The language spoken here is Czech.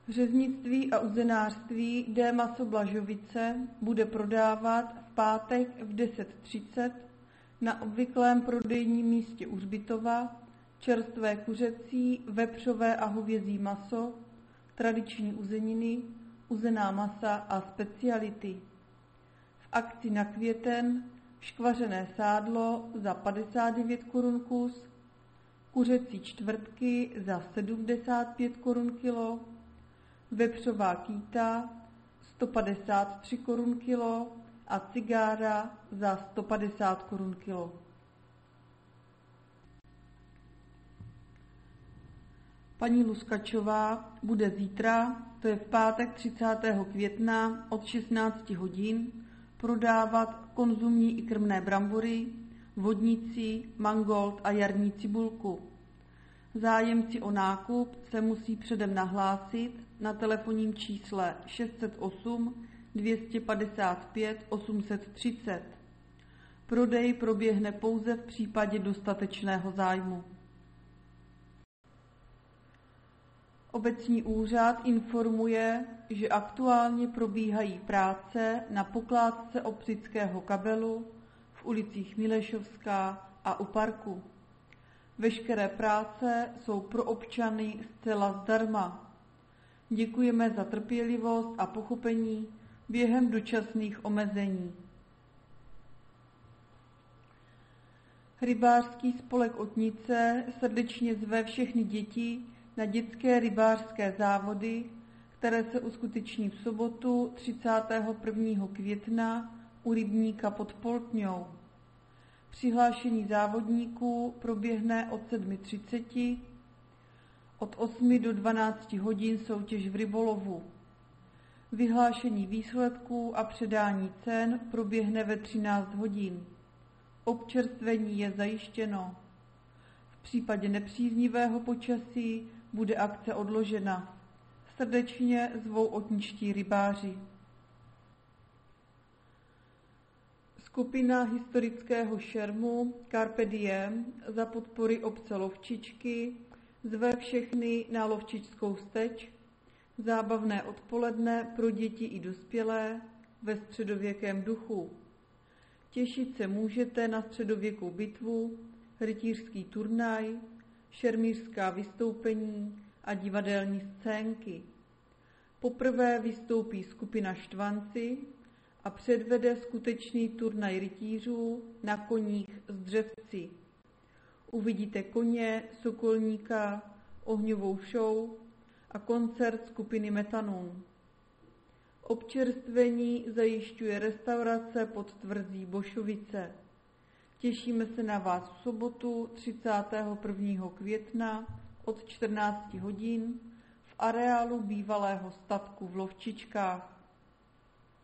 Řeznictví a uzenářství D. Maso Blažovice bude prodávat v pátek v 10:30 na obvyklém prodejním místě u hřbitova čerstvé kuřecí, vepřové a hovězí maso, tradiční uzeniny, uzená masa a speciality. V akci na květen škvařené sádlo za 59 korun kus, kuřecí čtvrtky za 75 korun kilo, vepřová kýta 153 korun kilo a cigára za 150 korun kilo. Paní Luskačová bude zítra, to je v pátek 30. května od 16 hodin, prodávat konzumní i krmné brambory, vodnici, mangold a jarní cibulku. Zájemci o nákup se musí předem nahlásit na telefonním čísle 608 255 830. Prodej proběhne pouze v případě dostatečného zájmu. Obecní úřad informuje, že aktuálně probíhají práce na pokládce optického kabelu v ulicích Milešovská a u parku. Veškeré práce jsou pro občany zcela zdarma. Děkujeme za trpělivost a pochopení během dočasných omezení. Rybářský spolek Otnice srdečně zve všechny děti na dětské rybářské závody, které se uskuteční v sobotu 31. května u rybníka pod Poltňou. Přihlášení závodníků proběhne od 7:30, od 8 do 12 hodin soutěž v rybolovu. Vyhlášení výsledků a předání cen proběhne ve 13 hodin. Občerstvení je zajištěno. V případě nepříznivého počasí bude akce odložena. Srdečně zvou otničtí rybáři. Skupina historického šermu Carpe Diem za podpory obce Lovčičky zve všechny na Lovčičskou steč, zábavné odpoledne pro děti i dospělé ve středověkém duchu. Těšit se můžete na středověkou bitvu, rytířský turnaj, šermířská vystoupení a divadelní scénky. Poprvé vystoupí skupina Štvanci a předvede skutečný turnaj rytířů na koních z dřevci. Uvidíte koně, sokolníka, ohňovou show a koncert skupiny Metanun. Občerstvení zajišťuje restaurace pod tvrzí Bošovice. Těšíme se na vás v sobotu 31. května od 14 hodin v areálu bývalého statku v Lovčičkách.